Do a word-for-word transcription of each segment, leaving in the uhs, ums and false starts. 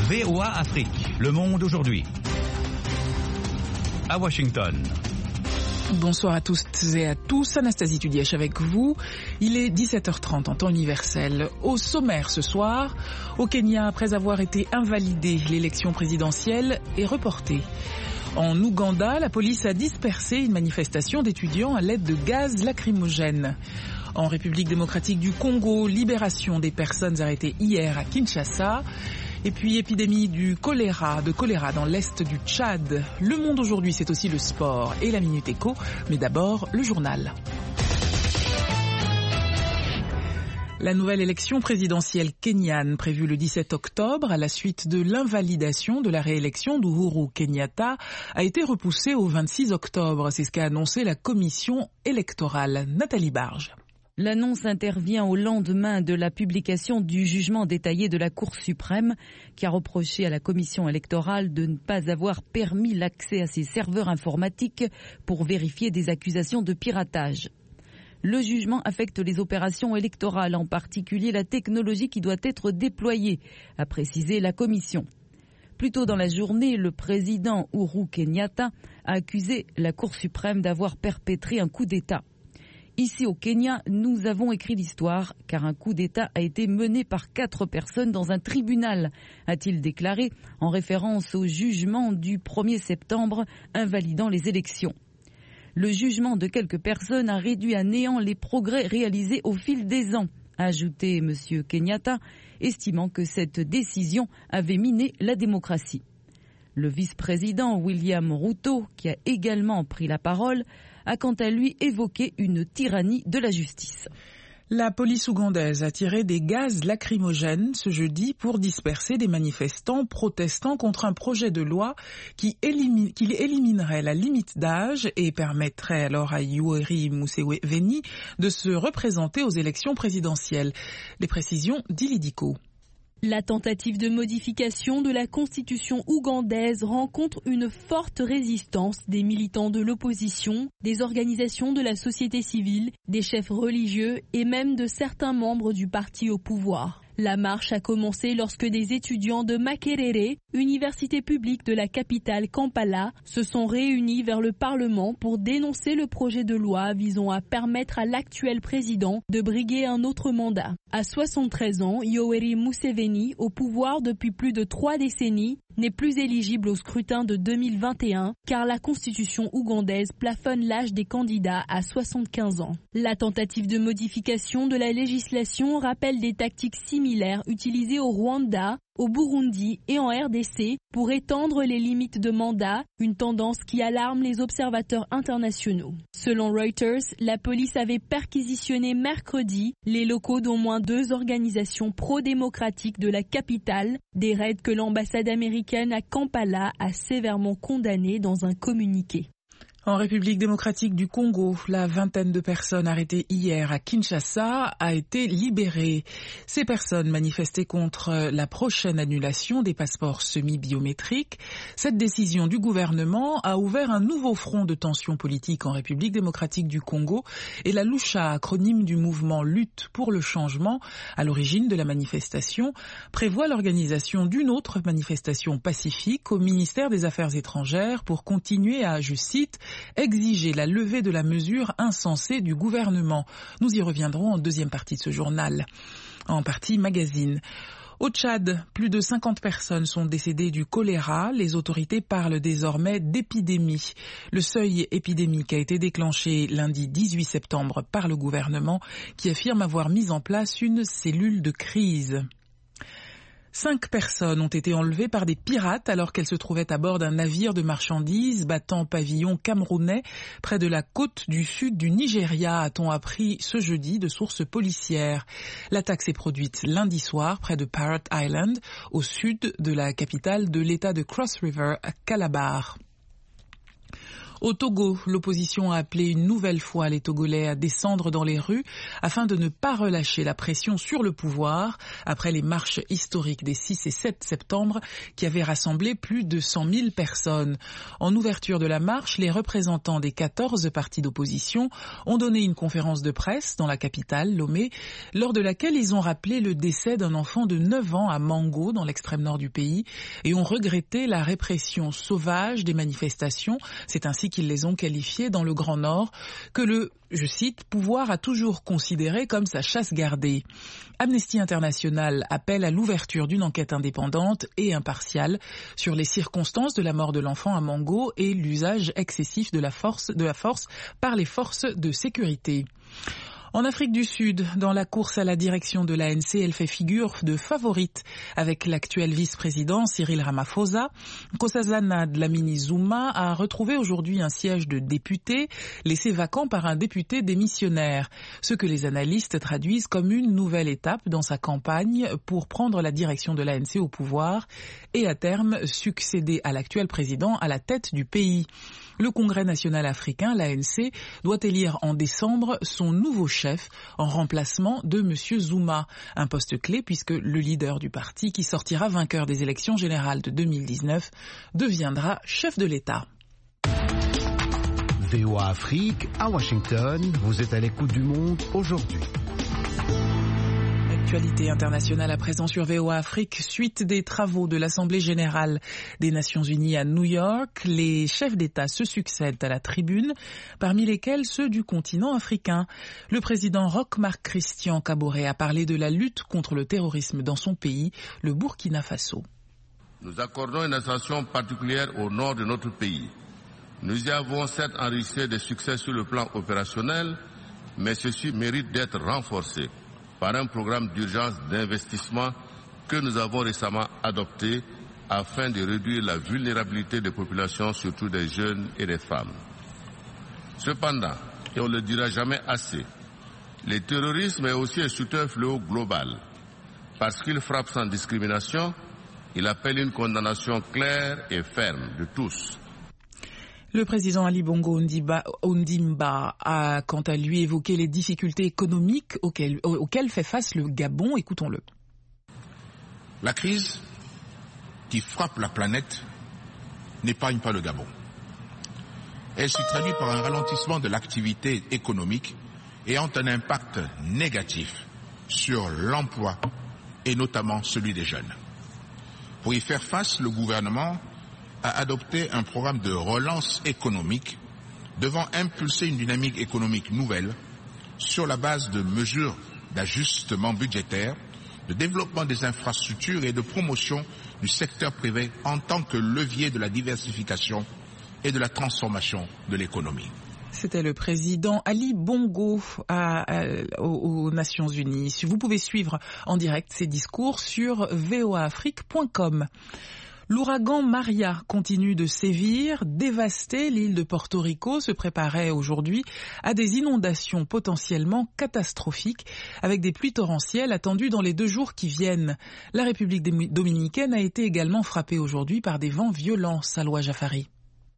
V O A Afrique, Le Monde aujourd'hui. À Washington. Bonsoir à tous et à tous, Anastasie Tudièche avec vous. Il est dix-sept heures trente en temps universel. Au sommaire ce soir, au Kenya, après avoir été invalidée, l'élection présidentielle est reportée. En Ouganda, la police a dispersé une manifestation d'étudiants à l'aide de gaz lacrymogène. En République démocratique du Congo, libération des personnes arrêtées hier à Kinshasa. Et puis épidémie du choléra, de choléra dans l'est du Tchad. Le Monde aujourd'hui, c'est aussi le sport et la Minute Éco. Mais d'abord, le journal. La nouvelle élection présidentielle kenyane prévue le dix-sept octobre à la suite de l'invalidation de la réélection d'Uhuru Kenyatta a été repoussée au vingt-six octobre. C'est ce qu'a annoncé la commission électorale. Nathalie Barge. L'annonce intervient au lendemain de la publication du jugement détaillé de la Cour suprême qui a reproché à la commission électorale de ne pas avoir permis l'accès à ses serveurs informatiques pour vérifier des accusations de piratage. Le jugement affecte les opérations électorales, en particulier la technologie qui doit être déployée, a précisé la commission. Plus tôt dans la journée, le président Uhuru Kenyatta a accusé la Cour suprême d'avoir perpétré un coup d'État. Ici au Kenya, nous avons écrit l'histoire car un coup d'État a été mené par quatre personnes dans un tribunal, a-t-il déclaré en référence au jugement du premier septembre invalidant les élections. Le jugement de quelques personnes a réduit à néant les progrès réalisés au fil des ans, a ajouté M. Kenyatta, estimant que cette décision avait miné la démocratie. Le vice-président William Ruto, qui a également pris la parole, a quant à lui évoqué une tyrannie de la justice. La police ougandaise a tiré des gaz lacrymogènes ce jeudi pour disperser des manifestants protestant contre un projet de loi qui, élimine, qui éliminerait la limite d'âge et permettrait alors à Yoweri Museveni de se représenter aux élections présidentielles. Les précisions d'Ilidiko. La tentative de modification de la constitution ougandaise rencontre une forte résistance des militants de l'opposition, des organisations de la société civile, des chefs religieux et même de certains membres du parti au pouvoir. La marche a commencé lorsque des étudiants de Makerere, université publique de la capitale Kampala, se sont réunis vers le Parlement pour dénoncer le projet de loi visant à permettre à l'actuel président de briguer un autre mandat. À soixante-treize ans, Yoweri Museveni, au pouvoir depuis plus de trois décennies, n'est plus éligible au scrutin de deux mille vingt et un car la constitution ougandaise plafonne l'âge des candidats à soixante-quinze ans. La tentative de modification de la législation rappelle des tactiques similaires utilisées au Rwanda, au Burundi et en R D C pour étendre les limites de mandat, une tendance qui alarme les observateurs internationaux. Selon Reuters, la police avait perquisitionné mercredi les locaux d'au moins deux organisations pro-démocratiques de la capitale, des raids que l'ambassade américaine à Kampala a sévèrement condamnés dans un communiqué. En République démocratique du Congo, la vingtaine de personnes arrêtées hier à Kinshasa a été libérée. Ces personnes manifestaient contre la prochaine annulation des passeports semi-biométriques. Cette décision du gouvernement a ouvert un nouveau front de tension politique en République démocratique du Congo et la Lucha, acronyme du mouvement Lutte pour le changement, à l'origine de la manifestation, prévoit l'organisation d'une autre manifestation pacifique au ministère des Affaires étrangères pour continuer à, je cite, exiger la levée de la mesure insensée du gouvernement. Nous y reviendrons en deuxième partie de ce journal, en partie magazine. Au Tchad, plus de cinquante personnes sont décédées du choléra. Les autorités parlent désormais d'épidémie. Le seuil épidémique a été déclenché lundi dix-huit septembre par le gouvernement qui affirme avoir mis en place une cellule de crise. Cinq personnes ont été enlevées par des pirates alors qu'elles se trouvaient à bord d'un navire de marchandises battant pavillon camerounais près de la côte du sud du Nigeria, a-t-on appris ce jeudi de sources policières. L'attaque s'est produite lundi soir près de Parrot Island, au sud de la capitale de l'État de Cross River, à Calabar. Au Togo, l'opposition a appelé une nouvelle fois les Togolais à descendre dans les rues afin de ne pas relâcher la pression sur le pouvoir après les marches historiques des six et sept septembre qui avaient rassemblé plus de cent mille personnes. En ouverture de la marche, les représentants des quatorze partis d'opposition ont donné une conférence de presse dans la capitale, Lomé, lors de laquelle ils ont rappelé le décès d'un enfant de neuf ans à Mango, dans l'extrême nord du pays, et ont regretté la répression sauvage des manifestations. C'est ainsi qu'ils les ont qualifiés dans le Grand Nord, que le, je cite, pouvoir a toujours considéré comme sa chasse gardée. Amnesty International appelle à l'ouverture d'une enquête indépendante et impartiale sur les circonstances de la mort de l'enfant à Mango et l'usage excessif de la force, de la force par les forces de sécurité. En Afrique du Sud, dans la course à la direction de l'A N C, elle fait figure de favorite avec l'actuel vice-président Cyril Ramaphosa. Nkosazana Dlamini Zuma a retrouvé aujourd'hui un siège de député laissé vacant par un député démissionnaire, ce que les analystes traduisent comme une nouvelle étape dans sa campagne pour prendre la direction de l'A N C au pouvoir et à terme succéder à l'actuel président à la tête du pays. Le Congrès national africain, l'A N C, doit élire en décembre son nouveau chef en remplacement de M. Zuma, un poste clé puisque le leader du parti qui sortira vainqueur des élections générales de deux mille dix-neuf deviendra chef de l'État. V O A Afrique, à Washington, vous êtes à l'écoute du monde aujourd'hui. Actualité internationale à présent sur V O A Afrique. Suite des travaux de l'Assemblée générale des Nations unies à New York, les chefs d'État se succèdent à la tribune, parmi lesquels ceux du continent africain. Le président Roch Marc Christian Kaboré a parlé de la lutte contre le terrorisme dans son pays, le Burkina Faso. Nous accordons une attention particulière au nord de notre pays. Nous y avons certes enregistré des succès sur le plan opérationnel, mais ceci mérite d'être renforcé par un programme d'urgence d'investissement que nous avons récemment adopté afin de réduire la vulnérabilité des populations, surtout des jeunes et des femmes. Cependant, et on ne le dira jamais assez, le terrorisme est aussi un fléau global. Parce qu'il frappe sans discrimination, il appelle une condamnation claire et ferme de tous. Le président Ali Bongo Ondimba a quant à lui évoqué les difficultés économiques auxquelles, auxquelles fait face le Gabon. Écoutons-le. La crise qui frappe la planète n'épargne pas le Gabon. Elle se traduit par un ralentissement de l'activité économique ayant un impact négatif sur l'emploi et notamment celui des jeunes. Pour y faire face, le gouvernement a adopté un programme de relance économique devant impulser une dynamique économique nouvelle sur la base de mesures d'ajustement budgétaire, de développement des infrastructures et de promotion du secteur privé en tant que levier de la diversification et de la transformation de l'économie. C'était le président Ali Bongo à, à, aux, aux Nations Unies. Vous pouvez suivre en direct ses discours sur v o a afrique point com. L'ouragan Maria continue de sévir, dévaster l'île de Porto Rico, se préparait aujourd'hui à des inondations potentiellement catastrophiques avec des pluies torrentielles attendues dans les deux jours qui viennent. La République dominicaine a été également frappée aujourd'hui par des vents violents, Salwa Jafari.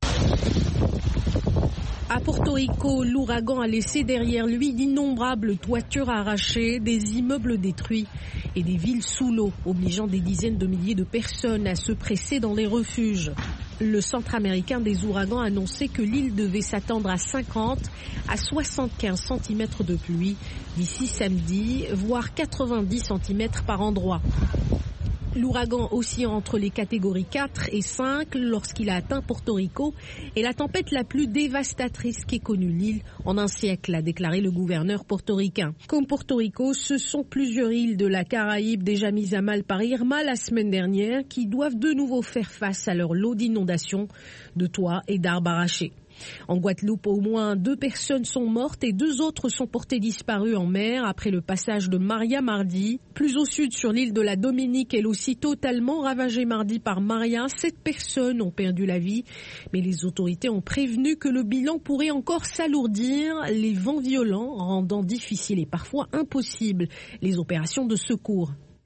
À Porto Rico, l'ouragan a laissé derrière lui d'innombrables toitures arrachées, des immeubles détruits et des villes sous l'eau, obligeant des dizaines de milliers de personnes à se presser dans les refuges. Le Centre américain des ouragans a annoncé que l'île devait s'attendre à cinquante à soixante-quinze centimètres de pluie d'ici samedi, voire quatre-vingt-dix centimètres par endroit. L'ouragan oscillant entre les catégories quatre et cinq lorsqu'il a atteint Porto Rico est la tempête la plus dévastatrice qu'ait connue l'île en un siècle, a déclaré le gouverneur portoricain. Comme Porto Rico, ce sont plusieurs îles de la Caraïbe déjà mises à mal par Irma la semaine dernière qui doivent de nouveau faire face à leur lot d'inondations, de toits et d'arbres arrachés. En Guadeloupe, au moins deux personnes sont mortes et deux autres sont portées disparues en mer après le passage de Maria mardi. Plus au sud, sur l'île de la Dominique, elle aussi totalement ravagée mardi par Maria, sept personnes ont perdu la vie. Mais les autorités ont prévenu que le bilan pourrait encore s'alourdir, les vents violents rendant difficiles et parfois impossibles les opérations de secours.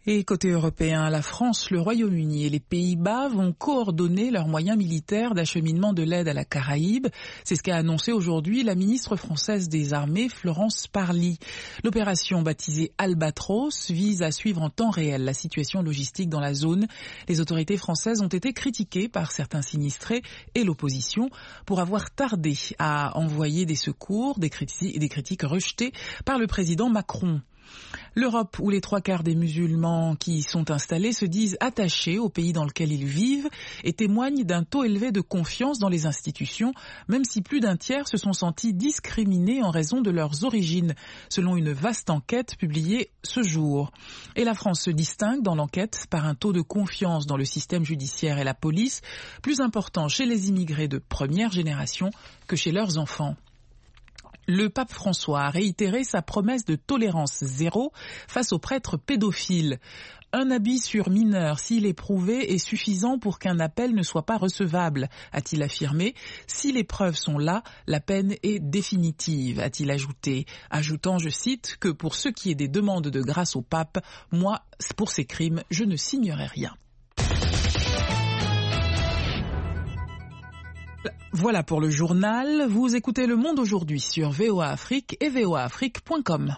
Et côté européen, la France, le Royaume-Uni et les Pays-Bas vont coordonner leurs moyens militaires d'acheminement de l'aide à la Caraïbe. C'est ce qu'a annoncé aujourd'hui la ministre française des Armées, Florence Parly. L'opération baptisée Albatros vise à suivre en temps réel la situation logistique dans la zone. Les autorités françaises ont été critiquées par certains sinistrés et l'opposition pour avoir tardé à envoyer des secours, des critiques, des critiques rejetées par le président Macron. L'Europe, où les trois quarts des musulmans qui y sont installés se disent attachés au pays dans lequel ils vivent et témoignent d'un taux élevé de confiance dans les institutions, même si plus d'un tiers se sont sentis discriminés en raison de leurs origines, selon une vaste enquête publiée ce jour. Et la France se distingue dans l'enquête par un taux de confiance dans le système judiciaire et la police plus important chez les immigrés de première génération que chez leurs enfants. Le pape François a réitéré sa promesse de tolérance zéro face aux prêtres pédophiles. Un habit sur mineur, s'il est prouvé, est suffisant pour qu'un appel ne soit pas recevable, a-t-il affirmé. Si les preuves sont là, la peine est définitive, a-t-il ajouté, ajoutant, je cite, que pour ce qui est des demandes de grâce au pape, moi, pour ces crimes, je ne signerai rien. Voilà pour le journal. Vous écoutez Le Monde aujourd'hui sur V O A Afrique et v o a afrique point com.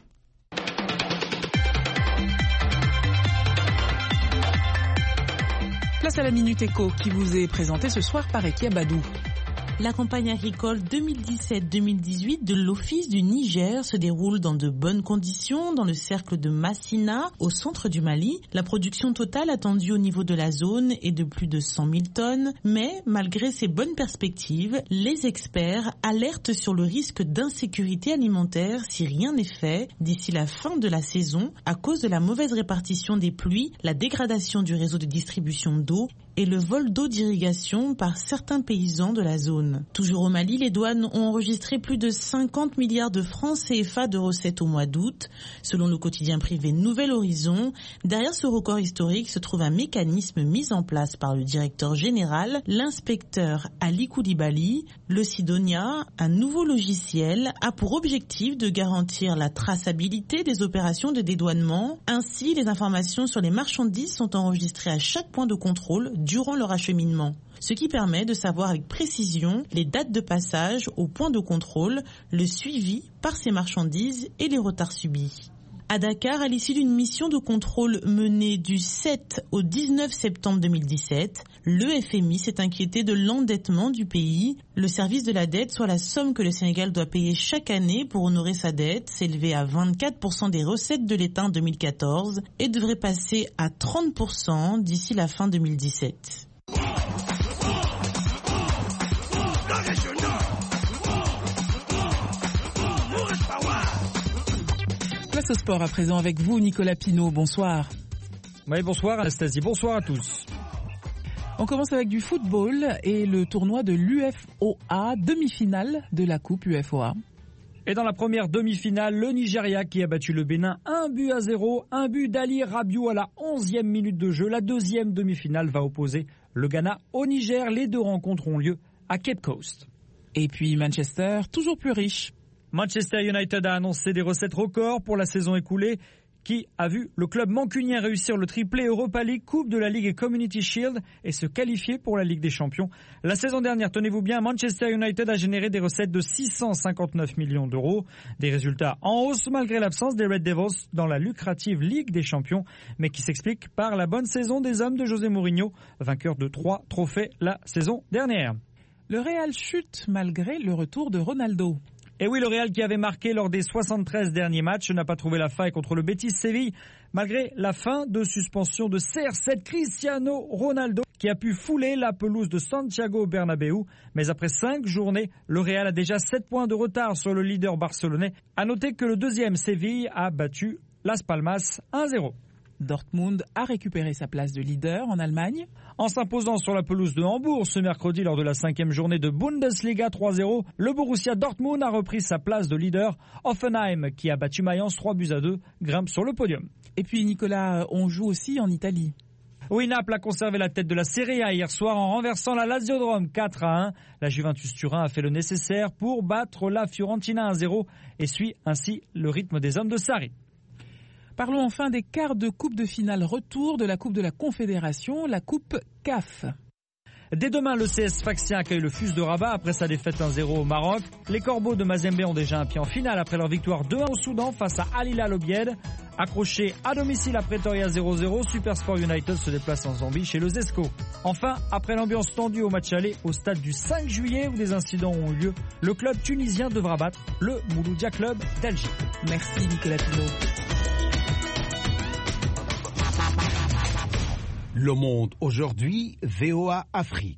Place à la Minute Éco qui vous est présentée ce soir par Ekia Badou. La campagne agricole deux mille dix-sept deux mille dix-huit de l'Office du Niger se déroule dans de bonnes conditions dans le cercle de Massina, au centre du Mali. La production totale attendue au niveau de la zone est de plus de cent mille tonnes, mais malgré ces bonnes perspectives, les experts alertent sur le risque d'insécurité alimentaire si rien n'est fait d'ici la fin de la saison à cause de la mauvaise répartition des pluies, la dégradation du réseau de distribution d'eau et le vol d'eau d'irrigation par certains paysans de la zone. Toujours au Mali, les douanes ont enregistré plus de cinquante milliards de francs C F A de recettes au mois d'août. Selon le quotidien privé Nouvel Horizon, derrière ce record historique se trouve un mécanisme mis en place par le directeur général, l'inspecteur Ali Koulibaly. Le Sidonia, un nouveau logiciel, a pour objectif de garantir la traçabilité des opérations de dédouanement. Ainsi, les informations sur les marchandises sont enregistrées à chaque point de contrôle durant leur acheminement, ce qui permet de savoir avec précision les dates de passage au point de contrôle, le suivi par ces marchandises et les retards subis. À Dakar, à l'issue d'une mission de contrôle menée du sept au dix-neuf septembre deux mille dix-sept, le F M I s'est inquiété de l'endettement du pays. Le service de la dette, soit la somme que le Sénégal doit payer chaque année pour honorer sa dette, s'élevait à vingt-quatre pour cent des recettes de l'État en deux mille quatorze et devrait passer à trente pour cent d'ici la fin deux mille dix-sept. Place au sport à présent avec vous, Nicolas Pinault. Bonsoir. Oui, bonsoir Anastasie, bonsoir à tous. On commence avec du football et le tournoi de l'U F O A, demi-finale de la Coupe U F O A. Et dans la première demi-finale, le Nigeria qui a battu le Bénin un but à zéro, un but d'Ali Rabiou à la onzième minute de jeu. La deuxième demi-finale va opposer le Ghana au Niger. Les deux rencontres ont lieu à Cape Coast. Et puis Manchester, toujours plus riche. Manchester United a annoncé des recettes records pour la saison écoulée qui a vu le club mancunien réussir le triplé Europa League, Coupe de la Ligue et Community Shield et se qualifier pour la Ligue des Champions. La saison dernière, tenez-vous bien, Manchester United a généré des recettes de six cent cinquante-neuf millions d'euros. Des résultats en hausse malgré l'absence des Red Devils dans la lucrative Ligue des Champions, mais qui s'explique par la bonne saison des hommes de José Mourinho, vainqueur de trois trophées la saison dernière. Le Real chute malgré le retour de Ronaldo. Et oui, le Real qui avait marqué lors des soixante-treize derniers matchs n'a pas trouvé la faille contre le Betis Séville, malgré la fin de suspension de C R sept Cristiano Ronaldo, qui a pu fouler la pelouse de Santiago Bernabéu. Mais après cinq journées, le Real a déjà sept points de retard sur le leader barcelonais. À noter que le deuxième Séville a battu Las Palmas un zéro. Dortmund a récupéré sa place de leader en Allemagne. En s'imposant sur la pelouse de Hambourg ce mercredi lors de la cinquième journée de Bundesliga trois zéro, le Borussia Dortmund a repris sa place de leader. Hoffenheim, qui a battu Mayence trois buts à deux, grimpe sur le podium. Et puis Nicolas, on joue aussi en Italie. Oui, Naples a conservé la tête de la Serie A hier soir en renversant la Lazio de Rome quatre à un. La Juventus Turin a fait le nécessaire pour battre la Fiorentina un zéro et suit ainsi le rythme des hommes de Sarri. Parlons enfin des quarts de coupe de finale retour de la Coupe de la Confédération, la Coupe C A F. Dès demain, le C S Sfaxien accueille le F U S de Rabat après sa défaite un zéro au Maroc. Les Corbeaux de Mazembe ont déjà un pied en finale après leur victoire deux un au Soudan face à Al Hilal Obied. Accroché à domicile à Pretoria zéro zéro, Supersport United se déplace en Zambie chez le Zesco. Enfin, après l'ambiance tendue au match aller au stade du cinq juillet où des incidents ont eu lieu, le club tunisien devra battre le Mouloudia Club d'Alger. Merci Nicolas Pilot. Le Monde aujourd'hui, V O A Afrique.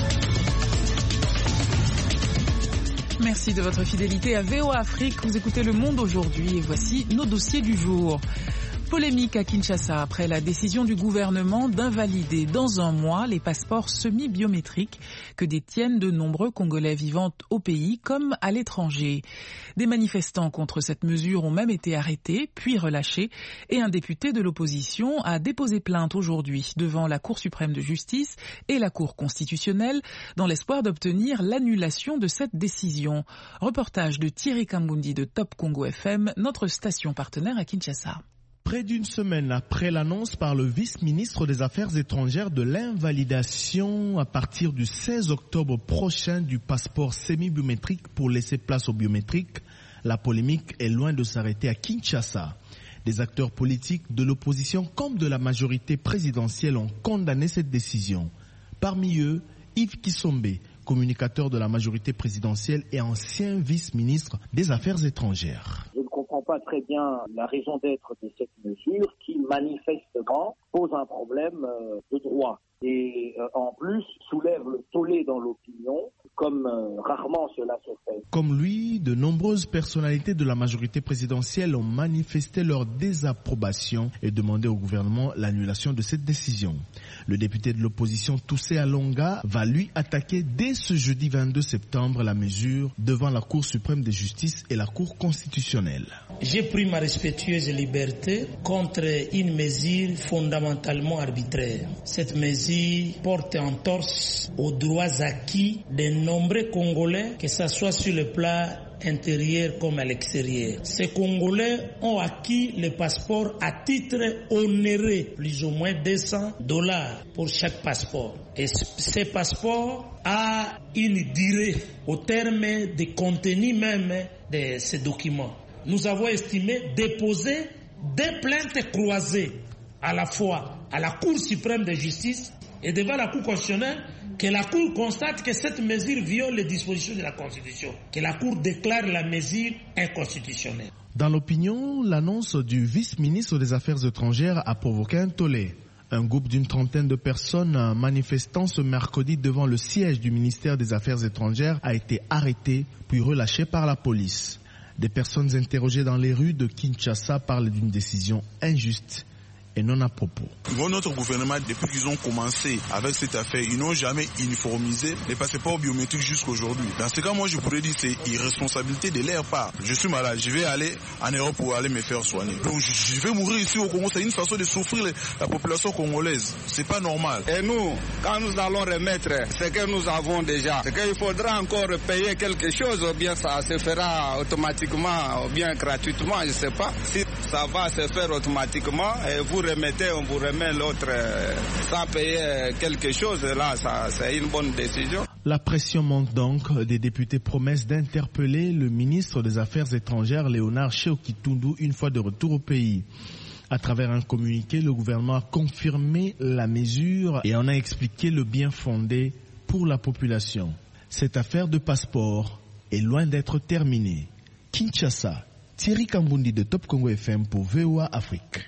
Merci de votre fidélité à V O A Afrique. Vous écoutez Le Monde aujourd'hui et voici nos dossiers du jour. Polémique à Kinshasa après la décision du gouvernement d'invalider dans un mois les passeports semi-biométriques que détiennent de nombreux Congolais vivant au pays comme à l'étranger. Des manifestants contre cette mesure ont même été arrêtés puis relâchés et un député de l'opposition a déposé plainte aujourd'hui devant la Cour suprême de justice et la Cour constitutionnelle dans l'espoir d'obtenir l'annulation de cette décision. Reportage de Thierry Kambundi de Top Congo F M, notre station partenaire à Kinshasa. Près d'une semaine après l'annonce par le vice-ministre des Affaires étrangères de l'invalidation à partir du seize octobre prochain du passeport semi-biométrique pour laisser place au biométrique, la polémique est loin de s'arrêter à Kinshasa. Des acteurs politiques de l'opposition comme de la majorité présidentielle ont condamné cette décision. Parmi eux, Yves Kisombe, communicateur de la majorité présidentielle et ancien vice-ministre des Affaires étrangères. Je ne comprends pas très bien la raison d'être de cette mesure qui manifestement pose un problème de droit et en plus soulève le tollé dans l'opinion comme rarement cela se fait. Comme lui, de nombreuses personnalités de la majorité présidentielle ont manifesté leur désapprobation et demandé au gouvernement l'annulation de cette décision. Le député de l'opposition Toussé Alonga va lui attaquer dès ce jeudi vingt-deux septembre la mesure devant la Cour suprême de justice et la Cour constitutionnelle. J'ai pris ma respectueuse liberté contre une mesure fondamentalement arbitraire. Cette mesure porte en torse aux droits acquis de nombreux Congolais, que ce soit sur le plan intérieur comme à l'extérieur. Ces Congolais ont acquis le passeport à titre onéreux, plus ou moins deux cents dollars pour chaque passeport. Et ce passeport a une durée au terme du contenu même de ces documents. Nous avons estimé déposer deux plaintes croisées à la fois à la Cour suprême de justice et devant la Cour constitutionnelle, que la Cour constate que cette mesure viole les dispositions de la Constitution, que la Cour déclare la mesure inconstitutionnelle. Dans l'opinion, l'annonce du vice-ministre des Affaires étrangères a provoqué un tollé. Un groupe d'une trentaine de personnes manifestant ce mercredi devant le siège du ministère des Affaires étrangères a été arrêté puis relâché par la police. Des personnes interrogées dans les rues de Kinshasa parlent d'une décision injuste et non à propos. Notre gouvernement, depuis qu'ils ont commencé avec cette affaire, ils n'ont jamais uniformisé les passeports biométriques jusqu'à aujourd'hui. Dans ce cas, moi, je pourrais dire que c'est irresponsabilité de leur part. Je suis malade, je vais aller en Europe pour aller me faire soigner. Donc, je vais mourir ici au Congo. C'est une façon de souffrir la population congolaise. C'est pas normal. Et nous, quand nous allons remettre ce que nous avons déjà, c'est qu'il faudra encore payer quelque chose, ou bien ça se fera automatiquement, ou bien gratuitement, je sais pas. Si ça va se faire automatiquement, et vous remettez, on vous remet l'autre euh, sans payer quelque chose, là, ça, c'est une bonne décision. La pression monte donc. Des députés promettent d'interpeller le ministre des Affaires étrangères, Léonard Sheokitundu, une fois de retour au pays. À travers un communiqué, le gouvernement a confirmé la mesure et en a expliqué le bien fondé pour la population. Cette affaire de passeport est loin d'être terminée. Kinshasa, Thierry Kambundi de Top Congo F M pour V O A Afrique.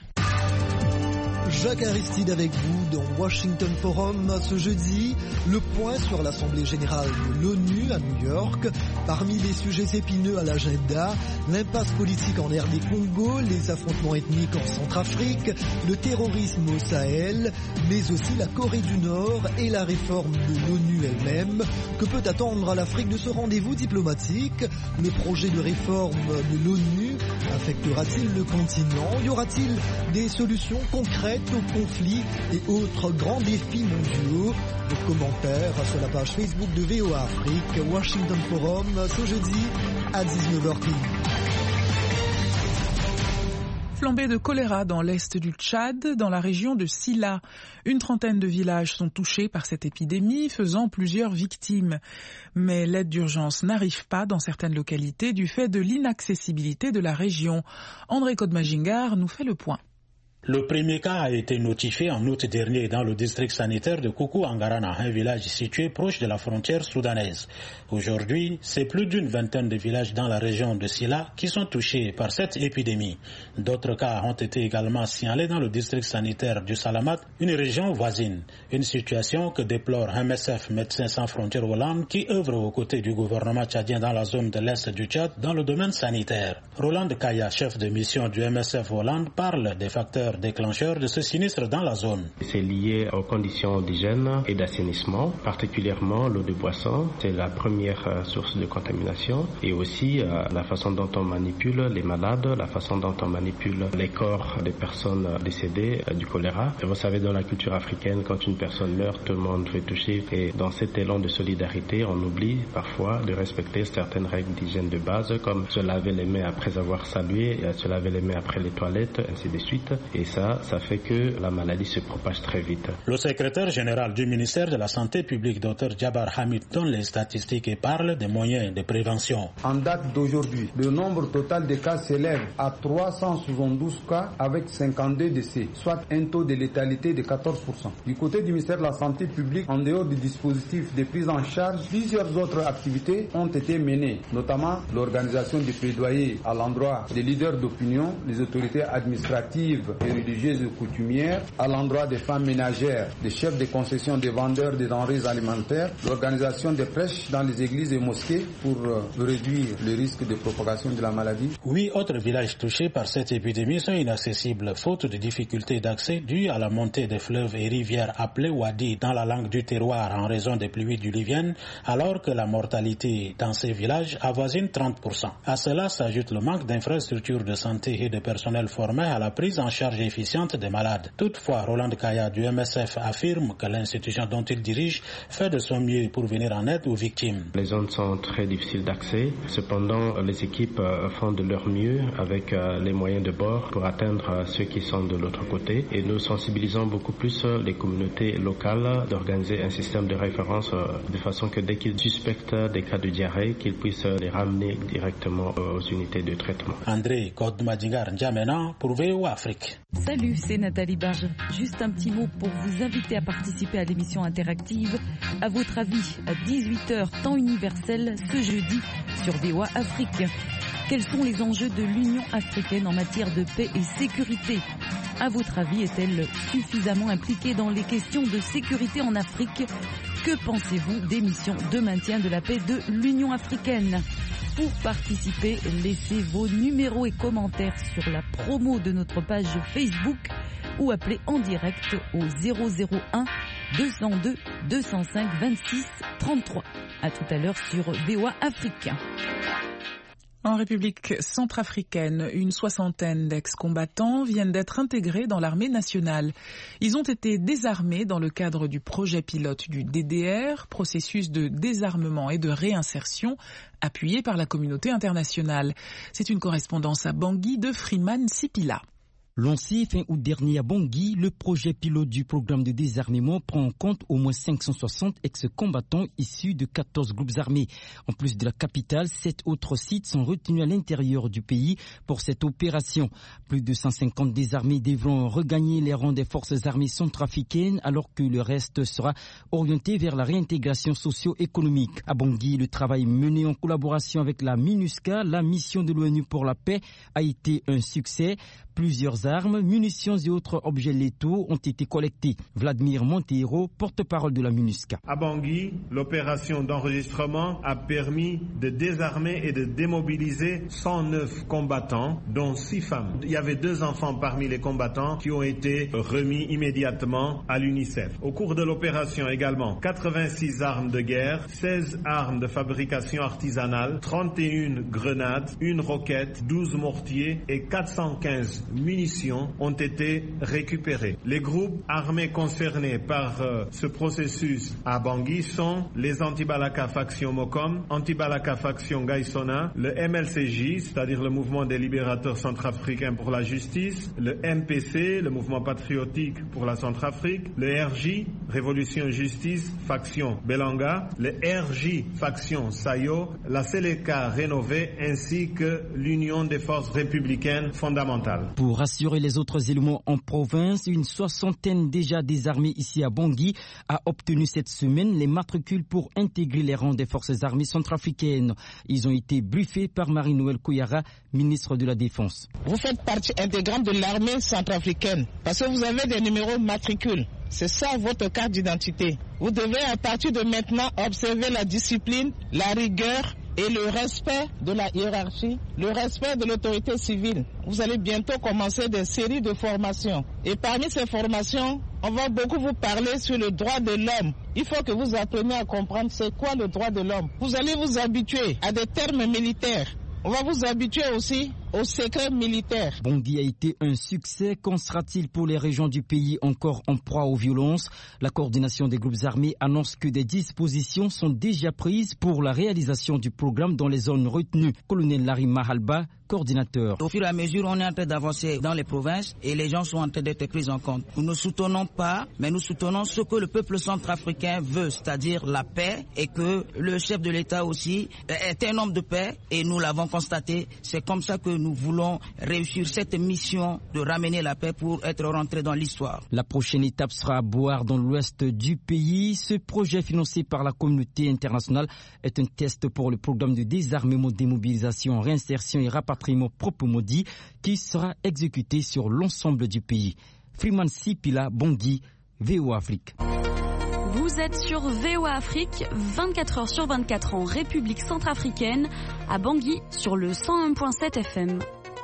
Jacques Aristide avec vous dans Washington Forum ce jeudi. Le point sur l'Assemblée générale de l'ONU à New York. Parmi les sujets épineux à l'agenda, l'impasse politique en R D Congo, les affrontements ethniques en Centrafrique, le terrorisme au Sahel, mais aussi la Corée du Nord et la réforme de l'ONU elle-même. Que peut attendre à l'Afrique de ce rendez-vous diplomatique? Le projet de réforme de l'ONU affectera-t-il le continent? Y aura-t-il des solutions concrètes aux conflits et autres grands défis mondiaux? Vos commentaires sur la page Facebook de V O A Afrique, Washington Forum, ce jeudi à dix-neuf heures trente. flambée de choléra dans l'est du Tchad, dans la région de Silla. Une trentaine de villages sont touchés par cette épidémie, faisant plusieurs victimes. Mais l'aide d'urgence n'arrive pas dans certaines localités du fait de l'inaccessibilité de la région. André Kodmagingar nous fait le point. Le premier cas a été notifié en août dernier dans le district sanitaire de Koukou-Angarana, un village situé proche de la frontière soudanaise. Aujourd'hui, c'est plus d'une vingtaine de villages dans la région de Silla qui sont touchés par cette épidémie. D'autres cas ont été également signalés dans le district sanitaire du Salamat, une région voisine. Une situation que déplore M S F, Médecins sans frontières Hollande, qui œuvre aux côtés du gouvernement tchadien dans la zone de l'est du Tchad dans le domaine sanitaire. Roland Kaya, chef de mission du M S F Hollande, parle des facteurs déclencheurs de ce sinistre dans la zone. C'est lié aux conditions d'hygiène et d'assainissement, particulièrement l'eau de boisson. C'est la première source de contamination et aussi euh, la façon dont on manipule les malades, la façon dont on manipule les corps des personnes décédées euh, du choléra. Et vous savez, dans la culture africaine, quand une personne meurt, tout le monde fait toucher et dans cet élan de solidarité, on oublie parfois de respecter certaines règles d'hygiène de base comme se laver les mains après avoir salué, se laver les mains après les toilettes, ainsi de suite. Et ça, ça fait que la maladie se propage très vite. Le secrétaire général du ministère de la Santé publique, Dr Djabar Hamid, donne les statistiques et parle des moyens de prévention. En date d'aujourd'hui, le nombre total de cas s'élève à trois cent soixante-douze cas avec cinquante-deux décès, soit un taux de létalité de quatorze pour cent. Du côté du ministère de la Santé publique, en dehors du dispositif de prise en charge, plusieurs autres activités ont été menées, notamment l'organisation des plaidoyers à l'endroit des leaders d'opinion, des autorités administratives et religieuses et coutumières, à l'endroit des femmes ménagères, des chefs de concession, des vendeurs de denrées alimentaires, l'organisation des prêches dans les églises et mosquées pour euh, réduire le risque de propagation de la maladie. Huit autres villages touchés par cette épidémie sont inaccessibles, faute de difficultés d'accès dues à la montée des fleuves et rivières appelées wadi dans la langue du terroir en raison des pluies diluviennes, alors que la mortalité dans ces villages avoisine trente pour cent. À cela s'ajoute le manque d'infrastructures de santé et de personnel formé à la prise en charge efficiente des malades. Toutefois, Roland Kaya du M S F affirme que l'institution dont il dirige fait de son mieux pour venir en aide aux victimes. Les zones sont très difficiles d'accès. Cependant, les équipes font de leur mieux avec les moyens de bord pour atteindre ceux qui sont de l'autre côté. Et nous sensibilisons beaucoup plus les communautés locales d'organiser un système de référence de façon que dès qu'ils suspectent des cas de diarrhée, qu'ils puissent les ramener directement aux unités de traitement. André Kodmadingar N'Djamena pour V O Afrique. Salut, c'est Nathalie Barge. Juste un petit mot pour vous inviter à participer à l'émission interactive. À votre avis, à dix-huit heures, temps universel, ce jeudi, sur V O Afrique. Quels sont les enjeux de l'Union africaine en matière de paix et sécurité? À votre avis, est-elle suffisamment impliquée dans les questions de sécurité en Afrique? Que pensez-vous des missions de maintien de la paix de l'Union africaine? Pour participer, laissez vos numéros et commentaires sur la promo de notre page Facebook ou appelez en direct au zéro zéro un deux zéro deux deux zéro cinq vingt-six trente-trois. À tout à l'heure sur V O A Afrique. En République centrafricaine, une soixantaine d'ex-combattants viennent d'être intégrés dans l'armée nationale. Ils ont été désarmés dans le cadre du projet pilote du D D R, processus de désarmement et de réinsertion appuyé par la communauté internationale. C'est une correspondance à Bangui de Freeman Sipila. Lancé fin août dernier à Bangui, le projet pilote du programme de désarmement prend en compte au moins cinq cent soixante ex-combattants issus de quatorze groupes armés. En plus de la capitale, sept autres sites sont retenus à l'intérieur du pays pour cette opération. Plus de cent cinquante désarmés devront regagner les rangs des forces armées centrafricaines alors que le reste sera orienté vers la réintégration socio-économique. À Bangui, le travail mené en collaboration avec la MINUSCA, la mission de l'ONU pour la paix, a été un succès. Plusieurs armes, munitions et autres objets létaux ont été collectés. Vladimir Monteiro, porte-parole de la MINUSCA. À Bangui, l'opération d'enregistrement a permis de désarmer et de démobiliser cent neuf combattants, dont six femmes. Il y avait deux enfants parmi les combattants qui ont été remis immédiatement à l'UNICEF. Au cours de l'opération également, quatre-vingt-six armes de guerre, seize armes de fabrication artisanale, trente et une grenades, une roquette, douze mortiers et quatre cent quinze munitions ont été récupérées. Les groupes armés concernés par euh, ce processus à Bangui sont les Antibalaka faction Mokom, Antibalaka faction Gaïsona, le M L C J, c'est-à-dire le Mouvement des libérateurs centrafricains pour la justice, le M P C, le Mouvement patriotique pour la Centrafrique, le R J, Révolution Justice, faction Belanga, le R J, faction Sayo, la Seleka rénovée ainsi que l'Union des forces républicaines fondamentales. Pour rassurer les autres éléments en province, une soixantaine déjà désarmés ici à Bangui a obtenu cette semaine les matricules pour intégrer les rangs des forces armées centrafricaines. Ils ont été briefés par Marie-Noëlle Kouyara, ministre de la Défense. Vous faites partie intégrante de l'armée centrafricaine parce que vous avez des numéros matricules. C'est ça votre carte d'identité. Vous devez à partir de maintenant observer la discipline, la rigueur et le respect de la hiérarchie, le respect de l'autorité civile. Vous allez bientôt commencer des séries de formations. Et parmi ces formations, on va beaucoup vous parler sur le droit de l'homme. Il faut que vous appreniez à comprendre c'est quoi le droit de l'homme. Vous allez vous habituer à des termes militaires. On va vous habituer aussi au secret militaire. Bangui a été un succès. Qu'en sera-t-il pour les régions du pays encore en proie aux violences? La coordination des groupes armés annonce que des dispositions sont déjà prises pour la réalisation du programme dans les zones retenues. Colonel Larry Mahalba, coordinateur. Au fur et à mesure, on est en train d'avancer dans les provinces et les gens sont en train d'être pris en compte. Nous ne soutenons pas, mais nous soutenons ce que le peuple centrafricain veut, c'est-à-dire la paix, et que le chef de l'État aussi est un homme de paix et nous l'avons constaté. C'est comme ça que nous voulons réussir cette mission de ramener la paix pour être rentré dans l'histoire. La prochaine étape sera à Boar dans l'ouest du pays. Ce projet financé par la communauté internationale est un test pour le programme de désarmement, démobilisation, réinsertion et rapatriement propre maudit qui sera exécuté sur l'ensemble du pays. Freeman Sipila, Bangui, V O A Afrique. Vous êtes sur V O A Afrique, vingt-quatre heures sur vingt-quatre en République centrafricaine, à Bangui sur le cent un virgule sept F M.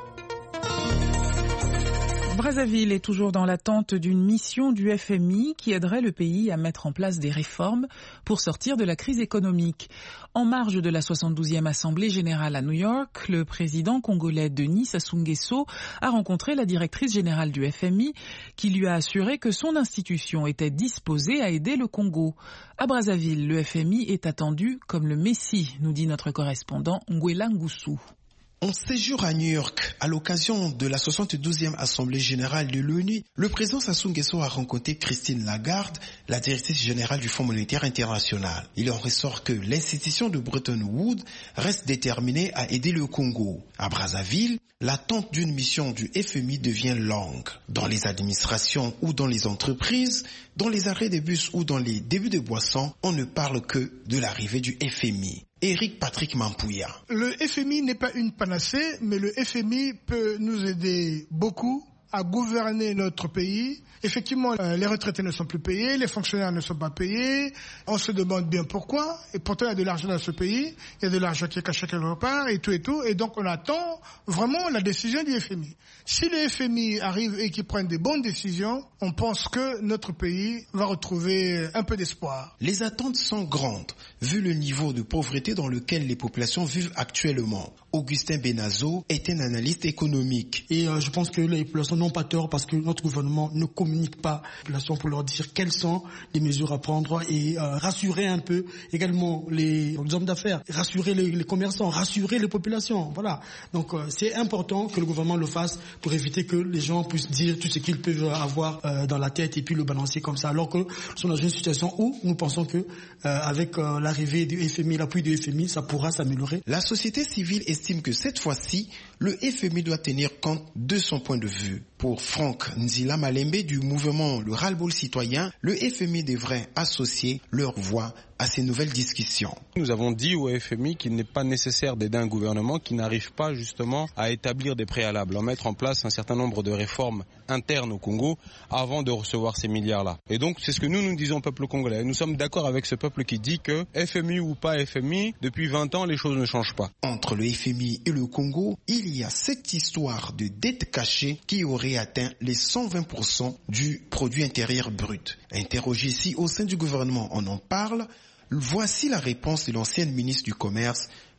Brazzaville est toujours dans l'attente d'une mission du F M I qui aiderait le pays à mettre en place des réformes pour sortir de la crise économique. En marge de la soixante-douzième Assemblée générale à New York, le président congolais Denis Sassou Nguesso a rencontré la directrice générale du F M I qui lui a assuré que son institution était disposée à aider le Congo. À Brazzaville, le F M I est attendu comme le Messie, nous dit notre correspondant Ngwela Ngoussou. En séjour à New York, à l'occasion de la soixante-douzième Assemblée générale de l'ONU, le président Sassou Nguesso a rencontré Christine Lagarde, la directrice générale du Fonds monétaire international. Il en ressort que l'institution de Bretton Woods reste déterminée à aider le Congo. À Brazzaville, l'attente d'une mission du F M I devient longue. Dans les administrations ou dans les entreprises, dans les arrêts de bus ou dans les débuts de boissons, on ne parle que de l'arrivée du F M I. Éric Patrick Mampouya. Le F M I n'est pas une panacée, mais le F M I peut nous aider beaucoup à gouverner notre pays. Effectivement, euh, les retraités ne sont plus payés, les fonctionnaires ne sont pas payés. On se demande bien pourquoi. Et pourtant, il y a de l'argent dans ce pays. Il y a de l'argent qui est caché quelque part et tout et tout. Et donc, on attend vraiment la décision du F M I. Si le F M I arrive et qu'il prenne des bonnes décisions, on pense que notre pays va retrouver un peu d'espoir. Les attentes sont grandes, vu le niveau de pauvreté dans lequel les populations vivent actuellement. Augustin Benazo est un analyste économique. Et euh, je pense que les populations n'ont pas tort parce que notre gouvernement ne communique pas les populations pour leur dire quelles sont les mesures à prendre et euh, rassurer un peu également les, les hommes d'affaires, rassurer les, les commerçants, rassurer les populations. Voilà. Donc euh, c'est important que le gouvernement le fasse pour éviter que les gens puissent dire tout ce qu'ils peuvent avoir euh, dans la tête et puis le balancer comme ça. Alors que nous sommes dans une situation où nous pensons que euh, avec euh, l'arrivée du F M I, l'appui du F M I, ça pourra s'améliorer. La société civile estime que cette fois-ci, le F M I doit tenir compte de son point de vue. Pour Franck Nzila Malembe du mouvement Le Ras-le-Bol citoyen, le F M I devrait associer leur voix à ces nouvelles discussions. Nous avons dit au F M I qu'il n'est pas nécessaire d'aider un gouvernement qui n'arrive pas justement à établir des préalables, à mettre en place un certain nombre de réformes internes au Congo avant de recevoir ces milliards-là. Et donc c'est ce que nous nous disons au peuple congolais. Nous sommes d'accord avec ce peuple qui dit que F M I ou pas F M I, depuis vingt ans les choses ne changent pas. Entre le F M I et le Congo, il y a cette histoire de dette cachée qui aurait atteint les cent vingt pour cent du produit intérieur brut. Interrogé ici au sein du gouvernement, on en parle. Voici la réponse de l'ancienne ministre du Commerce,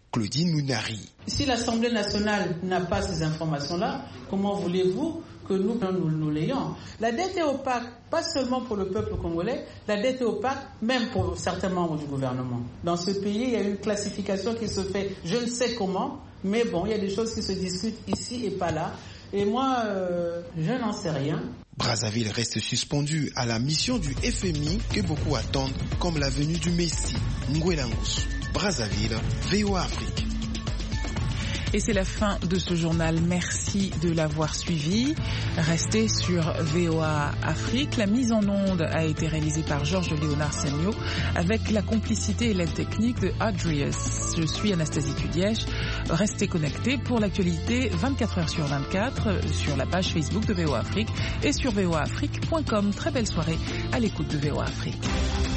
Claudine Mounari. Si l'Assemblée nationale n'a pas ces informations-là, comment voulez-vous que nous, nous, nous l'ayons? La dette est opaque, pas seulement pour le peuple congolais, la dette est opaque même pour certains membres du gouvernement. Dans ce pays, il y a une classification qui se fait, je ne sais comment, mais bon, il y a des choses qui se discutent ici et pas là. Et moi, euh, je n'en sais rien. Brazzaville reste suspendu à la mission du F M I que beaucoup attendent comme la venue du Messie. Ngouelangus, Brazzaville, V O A Afrique. Et c'est la fin de ce journal. Merci de l'avoir suivi. Restez sur V O A Afrique. La mise en onde a été réalisée par Georges Léonard Sagno avec la complicité et l'aide technique de Adrius. Je suis Anastasie Tudièche. Restez connectés pour l'actualité vingt-quatre heures sur vingt-quatre sur la page Facebook de V O A Afrique et sur V O A Afrique point com. Très belle soirée à l'écoute de V O A Afrique.